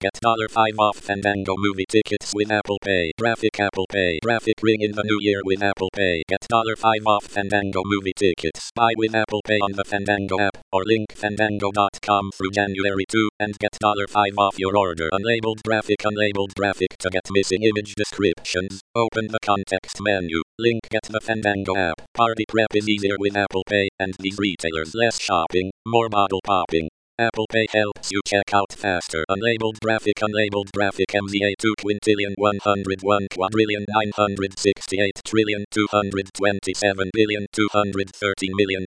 Get $5 off Fandango movie tickets with Apple Pay. Graphic Apple Pay. Graphic ring in the new year with Apple Pay. Get $5 off Fandango movie tickets. Buy with Apple Pay on the Fandango app or link fandango.com through January 2 and get $5 off your order. Unlabeled graphic to get missing image descriptions. Open the context menu. Link get the Fandango app. Party prep is easier with Apple Pay and these retailers. Less shopping, more bottle popping. Apple Pay helps you check out faster. Unlabeled graphic MZA 2 quintillion 101 quadrillion 968 trillion 227 billion 213 million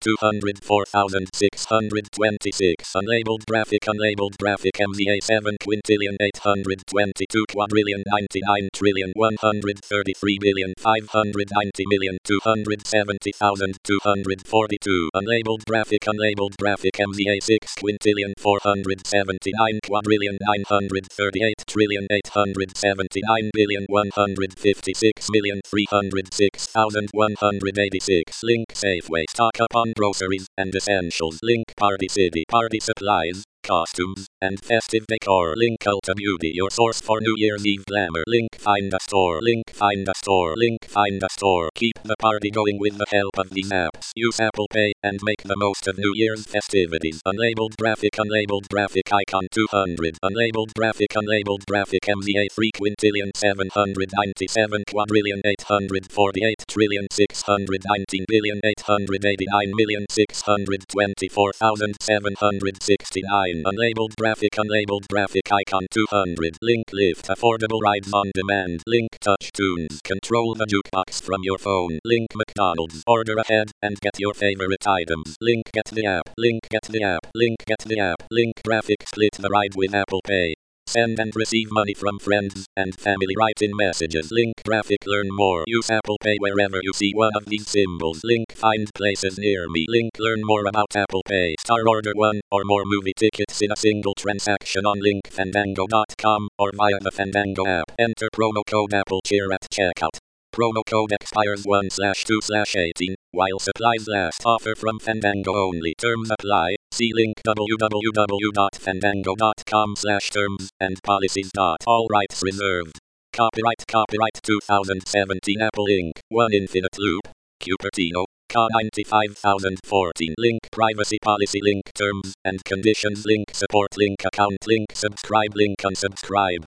204,626. Unlabeled graphic MZA 7 quintillion 822 quadrillion 99 trillion 133 billion 590 million 270,242. Unlabeled graphic MZA 6 quintillion 479 quadrillion 938 trillion 879 billion 156 million 306,186. Link Safeway. Stock up on groceries and essentials. Link Party City. Party supplies, costumes, and festive decor. Link Ulta Beauty. Your source for New Year's Eve glamour. Link Find a Store. Link Find a Store. Link Find a Store. Keep the party going with the help of these apps. Use Apple Pay and make the most of New Year's festivities. Unlabeled graphic icon 200. Unlabeled graphic MZA 3 quintillion 797 quadrillion 848 trillion 619 billion 889 million 624,769. Unlabeled graphic icon 200. Link Lyft affordable rides on demand. Link Touch Tunes. Control the jukebox from your phone. Link McDonald's. Order ahead and get your favorite items. Link Get the app. Link Get the app. Link Get the app. Link graphic split the ride with Apple Pay. Send and receive money from friends and family. Write in messages. Link graphic learn more. Use Apple Pay wherever you see one of these symbols. Link find places near me. Link learn more about Apple Pay. Star order one or more movie tickets in a single transaction on link fandango.com or via the Fandango app. Enter promo code AppleCheer at checkout. Promo code expires 1/2/18 while supplies last. Offer from Fandango only. Terms apply. See link www.fandango.com/terms and policies. All rights reserved. Copyright 2017 Apple Inc. 1 Infinite Loop. Cupertino. CA 95014. Link privacy policy. Link terms and conditions. Link support. Link account. Link subscribe. Link unsubscribe.